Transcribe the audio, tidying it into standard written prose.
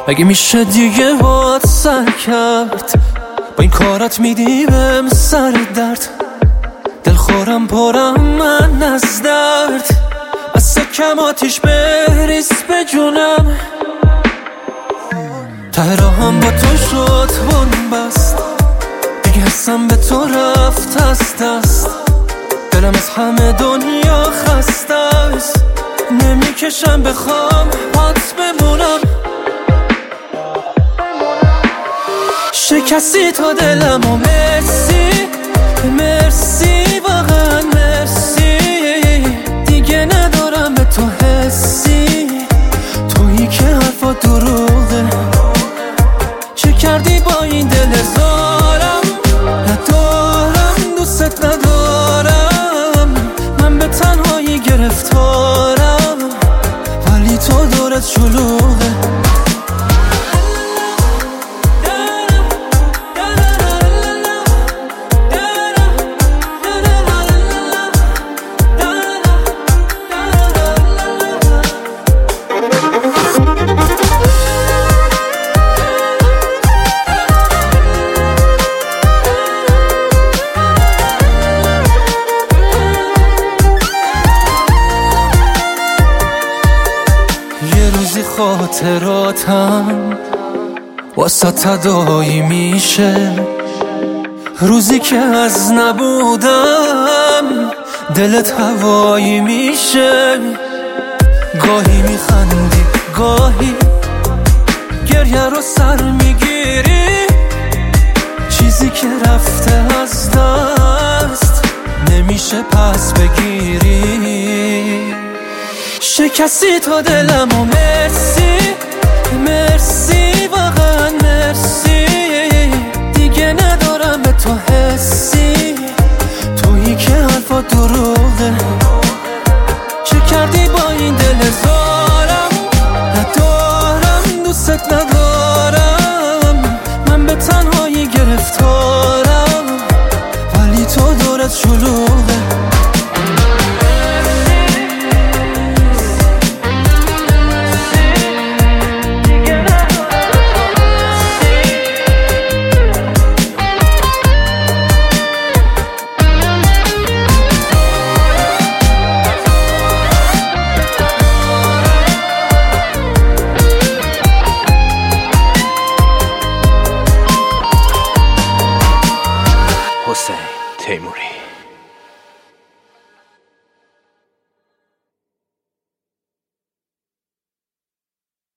اگه میشه دیگه باید سر کرد، با این کارت میدی بهم سر درد. دلخورم پرم من از درد، از سکم آتیش بریز به جونم. ته راهم با تو شد بون بست، دیگه حسم به تو رفت از دست. دلم از همه دنیا خسته است، نمیکشم بخوام پات بمونم. شکستی تا دلم و مرسی مرسی، واقعا مرسی. دیگه ندارم به تو حسی، تویی که حرفا دروغه. چه کردی با این دل زارم، ندارم دوست ندارم. من به تنهایی گرفتارم، ولی تو دورت شلوغه. خاطراتم واسه تدایی میشه، روزی که از نبودم دلت هوایی میشه. گاهی میخندی گاهی گریه رو سر میگیری، چیزی که رفته از دست نمیشه پس بگیری. شکستی تا دلم و مرسی مرسی، واقعا مرسی. دیگه ندارم به تو حسی، تویی که حرفا دروغه. چه کردی با این دل زارم، ندارم دوست ندارم.